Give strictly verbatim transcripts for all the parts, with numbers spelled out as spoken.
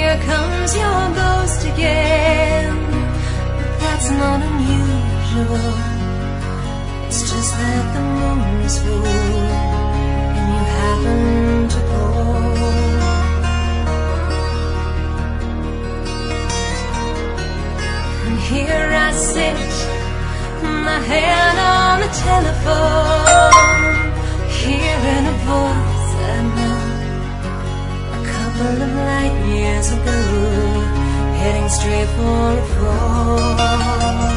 here comes your ghost again. But that's not unusual. It's just that the moon is full and you happen to go. And here I sit, my hand on the telephone, hearing a voice I know a couple of light years ago, heading straight for a fall.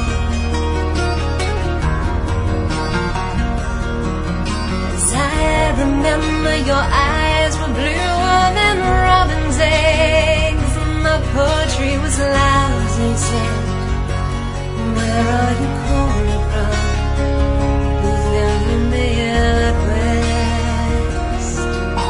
As I remember, your eyes were bluer than robin's eggs, and my poetry was lousy, said, where are you calling from? Boothville in the Midwest.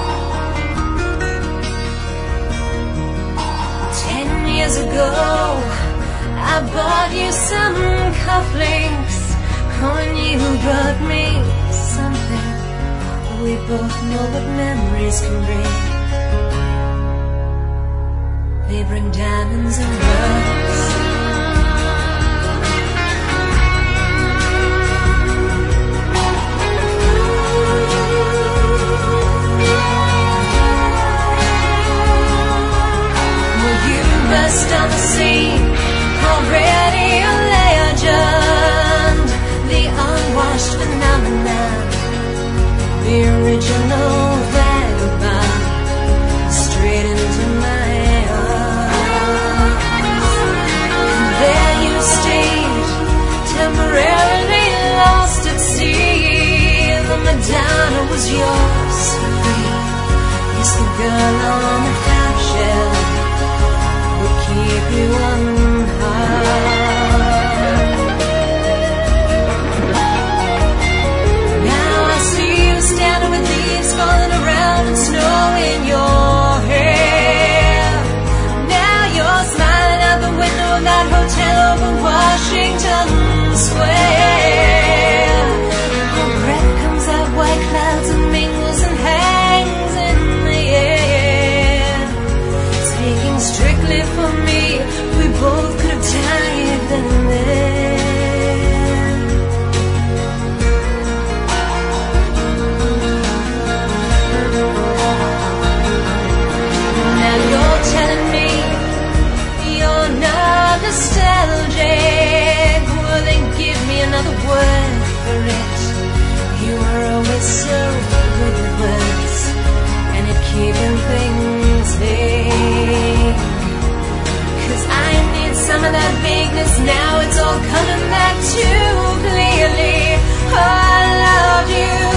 Ten years ago, I bought you some cufflinks. When you brought me something, we both know what memories can bring. They bring diamonds and rust. Burst on the scene, already a legend, the unwashed phenomenon, the original vagabond, straight into my arms. And there you stayed, temporarily lost at sea. The Madonna was yours for free. Yes, the girl on the half shell keep you unharmed. Now I see you standing with leaves falling around and snow in your hair. Now you're smiling out the window of that hotel over Washington Square. Your breath comes out white clouds and mingles and hangs in the air. Speaking strictly for me, we both could have died then and there. Now you're telling me you're not nostalgic. Will they give me another word for it? You were always so good with words and at keeping things vague. I need some of that vagueness now, it's all coming back too clearly. Oh, I loved you.